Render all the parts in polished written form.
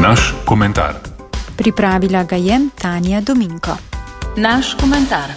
Naš komentar. Pripravila ga je Tanja Dominko. Naš komentar.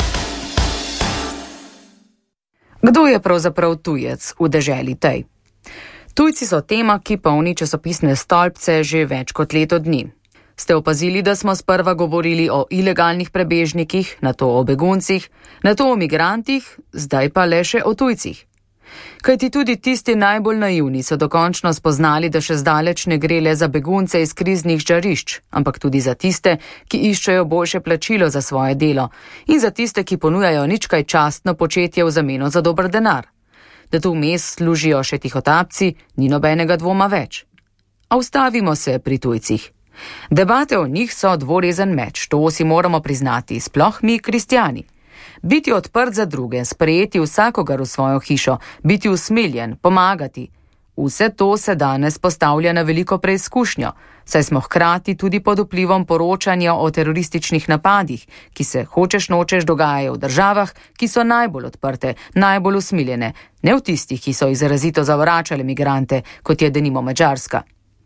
Kdo je pravzaprav tujec v deželi tej? Tujci so tema, ki polni časopisne stolpce že več kot leto dni. Ste opazili, da smo sprva govorili o ilegalnih prebežnikih, nato o beguncih, nato o migrantih, zdaj pa le še o tujcih? Kajti tudi tisti najbolj naivni so dokončno spoznali, da še zdaleč ne gre le za begunce iz kriznih žarišč, ampak tudi za tiste, ki iščejo boljše plačilo za svoje delo in za tiste, ki ponujajo nič kaj častno početje v zameno za dober denar. Da tu vmes služijo še tihotapci, ni nobenega dvoma več. A ustavimo se pri tujcih. Debate o njih so dvorezen meč, to si moramo priznati, sploh mi kristjani. Biti odprt za druge, sprejeti vsakogar v svojo hišo, biti usmiljen, pomagati. Vse to se danes postavlja na veliko preizkušnjo, saj smo hkrati tudi pod vplivom poročanja o terorističnih napadih, ki se hočeš nočeš dogajajo v državah, ki so najbolj odprte, najbolj usmiljene, ne v tistih, ki so izrazito zavračali migrante, kot je denimo Madžarska.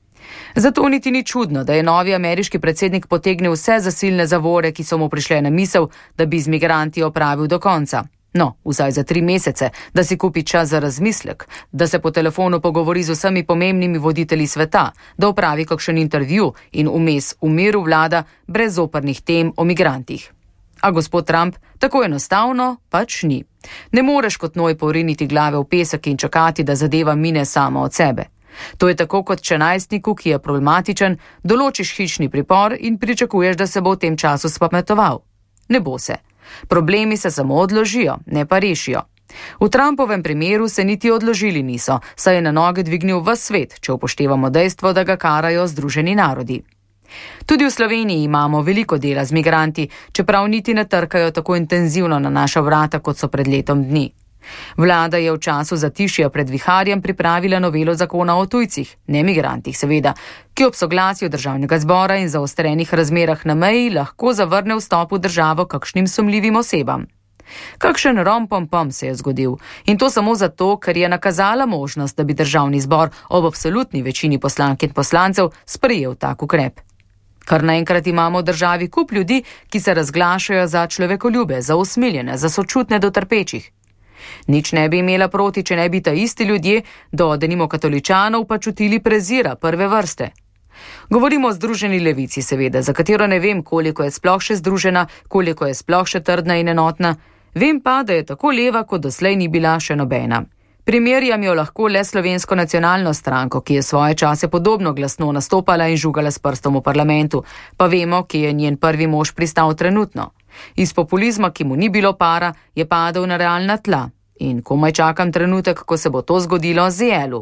Zato niti ni čudno, da je novi ameriški predsednik potegnil vse zasilne zavore, ki so mu prišle na misel, da bi z migranti opravil do konca. No, vsaj za 3 mesece, da si kupi čas za razmislek, da se po telefonu pogovori z vsemi pomembnimi voditelji sveta, da opravi kakšen intervju in vmes v miru vlada brez zoprnih tem o migrantih. A gospod Trump tako enostavno pač ni. Ne moreš kot noj poriniti glave v pesek in čakati, da zadeva mine sama od sebe. To je tako kot če najstniku, ki je problematičen, določiš hišni pripor in pričakuješ, da se bo v tem času spametoval. Ne bo se. Problemi se samo odložijo, ne pa rešijo. V Trumpovem primeru se niti odložili niso, saj je na noge dvignil ves svet, če upoštevamo dejstvo, da ga karajo Združeni narodi. Tudi v Sloveniji imamo veliko dela z migranti, čeprav niti ne trkajo tako intenzivno na naša vrata, kot so pred letom dni. Vlada je v času zatišja pred viharjem pripravila novelo zakona o tujcih, ne migrantih seveda, ki ob soglasju državnega zbora in zaostrenih razmerah na meji lahko zavrne vstop v državo kakšnim sumljivim osebam. Kakšen rompompom se je zgodil in to samo zato, ker je nakazala možnost, da bi državni zbor ob absolutni večini poslank in poslancev sprejel tak ukrep. Kar naenkrat imamo v državi kup ljudi, ki se razglašajo za človekoljube, za usmiljene, za sočutne do trpečih. Nič ne bi imela proti, če ne bi ta isti ljudje do denimo katoličanov pa čutili prezira prve vrste. Govorimo o Združeni levici seveda, za katero ne vem, koliko je sploh še združena, koliko je sploh še trdna in enotna, vem pa, da je tako leva, kot doslej ni bila še nobena. Primerjam jo lahko le Slovensko nacionalno stranko, ki je svoje čase podobno glasno nastopala in žugala s prstom v parlamentu, pa vemo, ki je njen prvi mož pristal trenutno. Iz populizma, ki mu ni bilo para, je padel na realna tla in komaj čakam trenutek, ko se bo to zgodilo z ZL-u.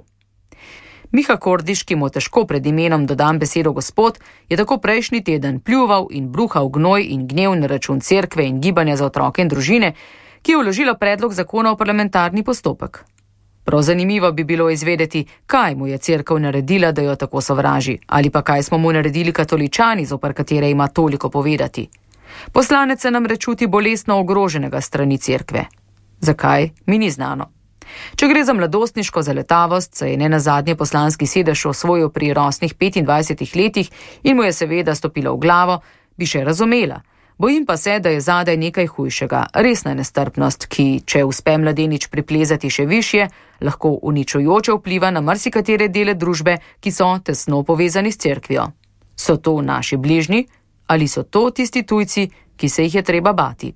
Miha Kordiš, ki mu težko pred imenom dodam besedo gospod, je tako prejšnji teden pljuval in bruhal gnoj in gnev na račun cerkve in gibanja za otroke in družine, ki je vložila predlog zakona o parlamentarni postopek. Prav zanimivo bi bilo izvedeti, kaj mu je cerkev naredila, da jo tako sovraži, ali pa kaj smo mu naredili katoličani, zoper katere ima toliko povedati. Poslanec se nam rečuti bolestno ogroženega strani cerkve. Zakaj, mi ni znano. Če gre za mladostniško zaletavost, se je nenazadnje poslanski sedež osvojil pri rosnih 25 letih in mu je seveda stopila v glavo, bi še razumela. Bojim pa se, da je zadaj nekaj hujšega, resna nestrpnost, ki, če uspe mladenič priplezati še višje, lahko uničujoče vpliva na marsikatere dele družbe, ki so tesno povezani s cerkvijo. So to naši bližnji ali so to tisti tujci, ki se jih je treba bati?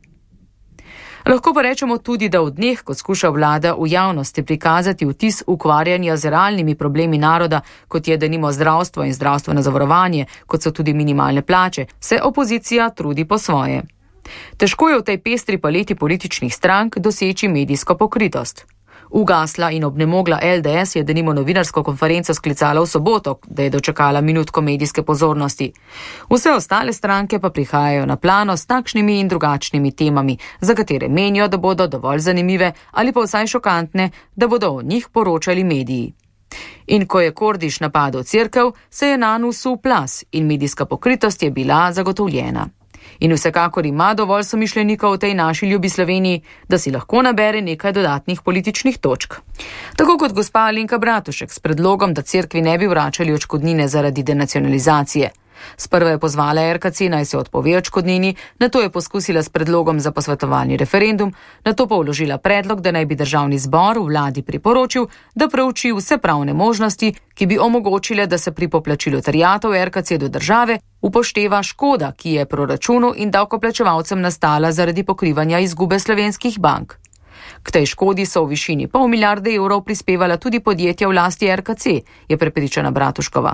Lahko pa rečemo tudi, da v dneh, ko skuša vlada v javnosti prikazati vtis ukvarjanja z realnimi problemi naroda, kot je denimo zdravstvo in zdravstveno zavarovanje, kot so tudi minimalne plače, se opozicija trudi po svoje. Težko je v tej pestri paleti političnih strank doseči medijsko pokritost. Ugasla in obnemogla LDS je denimo novinarsko konferenco sklicala v soboto, da je dočakala minutko medijske pozornosti. Vse ostale stranke pa prihajajo na plano s takšnimi in drugačnimi temami, za katere menijo, da bodo dovolj zanimive ali pa vsaj šokantne, da bodo o njih poročali mediji. In ko je Kordiš napadel cerkev, se je nanj usul plaz in medijska pokritost je bila zagotovljena. In vsekakor ima dovolj somišljenikov v tej naši ljubi Sloveniji, da si lahko nabere nekaj dodatnih političnih točk. Tako kot gospa Alenka Bratušek s predlogom, da cerkvi ne bi vračali odškodnine zaradi denacionalizacije. Sprva je pozvala RKC naj se odpove odškodnini, nato je poskusila s predlogom za posvetovalni referendum, nato pa vložila predlog, da naj bi državni zbor v vladi priporočil, da preuči vse pravne možnosti, ki bi omogočile, da se pri poplačilu terjatev RKC do države upošteva škoda, ki je proračunu in davkoplačevalcem nastala zaradi pokrivanja izgube slovenskih bank. K tej škodi so v višini $0,5 milijarde prispevala tudi podjetja v lasti RKC, je prepričana Bratuškova.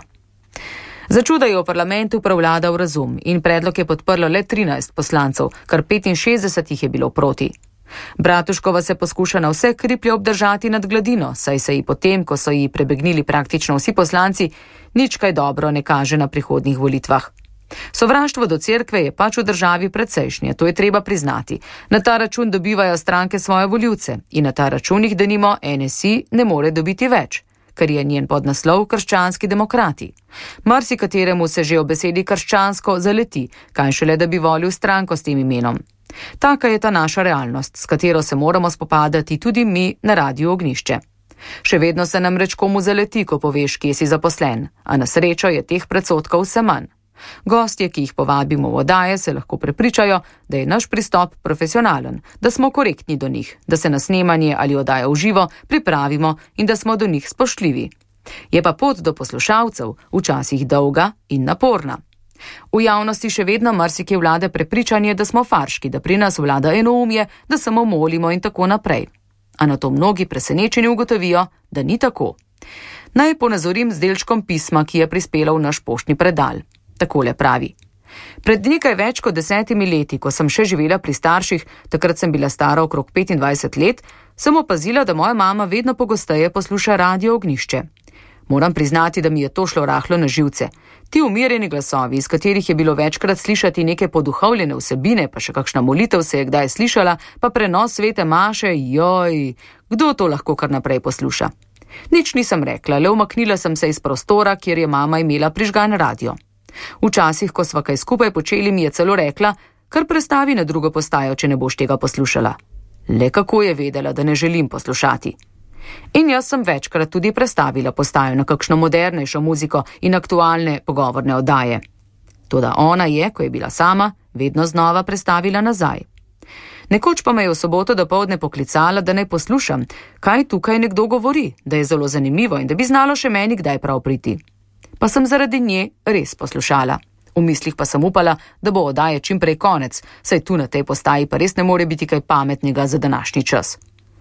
Začuda je v parlamentu prevladal razum in predlog je podprlo le 13 poslancev, kar 65 jih je bilo proti. Bratuškova se poskuša na vse kriplje obdržati nad gladino, saj se ji potem, ko so ji prebegnili praktično vsi poslanci, nič kaj dobro ne kaže na prihodnjih volitvah. Sovraštvo do cerkve je pač v državi precejšnje, to je treba priznati. Na ta račun dobivajo stranke svoje volivce in na ta račun jih denimo NSI ne more dobiti več, ker je njen podnaslov Krščanski demokrati. Marsikateremu se že o besedi krščansko zaleti, kaj šele da bi volil stranko s tem imenom. Taka je ta naša realnost, s katero se moramo spopadati tudi mi na Radiu Ognjišče. Še vedno se nam reč komu zaleti, ko poveš, kje si zaposlen, a na srečo je teh predsotkov vse manj. Gostje, ki jih povabimo v oddaje, se lahko prepričajo, da je naš pristop profesionalen, da smo korektni do njih, da se na snemanje ali oddaje v živo pripravimo in da smo do njih spoštljivi. Je pa pot do poslušalcev včasih dolga in naporna. V javnosti še vedno marsikje vlada prepričanje, da smo farški, da pri nas vlada enoumje, da samo molimo in tako naprej. A na to mnogi presenečeni ugotovijo, da ni tako. Naj ponazorim z delčkom pisma, ki je prispelo v naš poštni predal. Takole pravi. Pred nekaj več kot 10 leti, ko sem še živela pri starših, takrat sem bila stara okrog 25 let, sem opazila, da moja mama vedno pogosteje posluša Radio Ognjišče. Moram priznati, da mi je to šlo rahlo na živce. Ti umirjeni glasovi, iz katerih je bilo večkrat slišati neke poduhovljene vsebine, pa še kakšna molitev se je kdaj slišala, pa prenos svete maše, joj, kdo to lahko kar naprej posluša? Nič nisem rekla, le umaknila sem se iz prostora, kjer je mama imela prižgan radio. Včasih, ko sva kaj skupaj počeli, mi je celo rekla, kar prestavi na drugo postajo, če ne boš tega poslušala. Le kako je vedela, da ne želim poslušati. In jaz sem večkrat tudi prestavila postajo na kakšno modernejšo muziko in aktualne pogovorne oddaje. Toda ona je, ko je bila sama, vedno znova prestavila nazaj. Nekoč pa me je v soboto dopoldne poklicala, da naj poslušam, kaj tukaj nekdo govori, da je zelo zanimivo in da bi znalo še meni kdaj prav priti. Pa sem zaradi nje res poslušala. V mislih pa sem upala, da bo oddaje čim prej konec, saj tu na tej postaji pa res ne more biti kaj pametnega za današnji čas.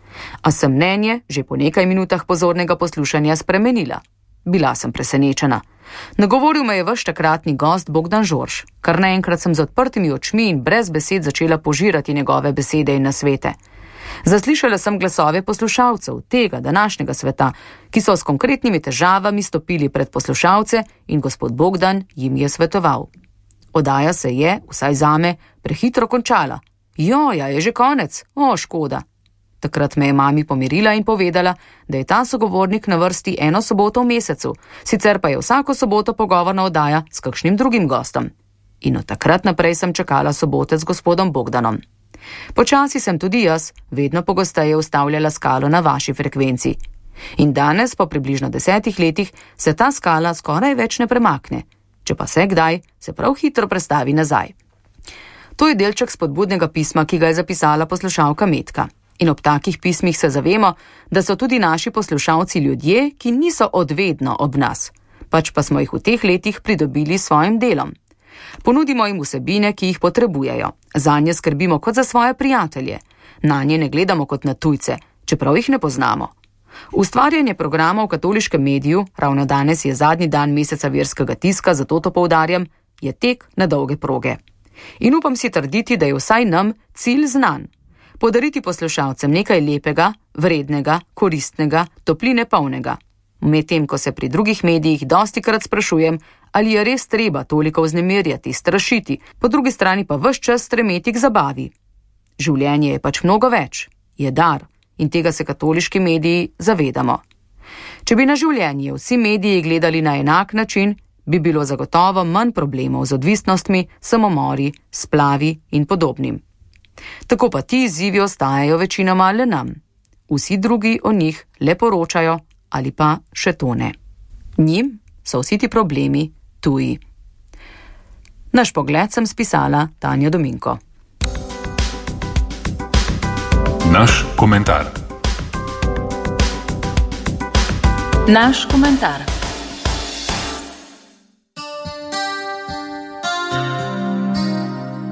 A sem mnenje že po nekaj minutah pozornega poslušanja spremenila. Bila sem presenečena. Nagovoril me je vaš takratni gost Bogdan Žorž, kar naenkrat sem z odprtimi očmi in brez besed začela požirati njegove besede in nasvete. Zaslišala sem glasove poslušalcev tega današnjega sveta, ki so s konkretnimi težavami stopili pred poslušalce in gospod Bogdan jim je svetoval. Oddaja se je, vsaj zame, prehitro končala. Joja, je že konec? O, škoda. Takrat me je mami pomirila in povedala, da je ta sogovornik na vrsti eno soboto v mesecu, sicer pa je vsako soboto pogovorna oddaja s kakšnim drugim gostom. In od takrat naprej sem čakala sobote z gospodom Bogdanom. Počasi sem tudi jaz vedno pogosteje ustavljala skalo na vaši frekvenci. In danes, po približno 10 letih, se ta skala skoraj več ne premakne. Če pa se kdaj, se prav hitro prestavi nazaj. To je delček spodbudnega pisma, ki ga je zapisala poslušalka Metka. In ob takih pismih se zavemo, da so tudi naši poslušalci ljudje, ki niso odvedno ob nas. Pač pa smo jih v teh letih pridobili s svojim delom. Ponudimo jim vsebine, ki jih potrebujejo. Zanje skrbimo kot za svoje prijatelje. Nanje ne gledamo kot na tujce, čeprav jih ne poznamo. Ustvarjanje programa v katoliškem mediju, ravno danes je zadnji dan meseca verskega tiska, zato to poudarjam, je tek na dolge proge. In upam si trditi, da je vsaj nam cilj znan. Podariti poslušalcem nekaj lepega, vrednega, koristnega, topline polnega. Medtem, ko se pri drugih medijih dostikrat sprašujem, ali je res treba toliko vznemirjati, strašiti, po drugi strani pa ves čas stremeti k zabavi. Življenje je pač mnogo več, je dar in tega se katoliški mediji zavedamo. Če bi na življenje vsi mediji gledali na enak način, bi bilo zagotovo manj problemov z odvisnostmi, samomori, splavi in podobnim. Tako pa ti izzivi ostajajo večinoma le nam. Vsi drugi o njih le poročajo ali pa še to ne. Njim so vsi ti problemi tuji. Naš pogled sem spisala Tanja Dominko. Naš komentar. Naš komentar.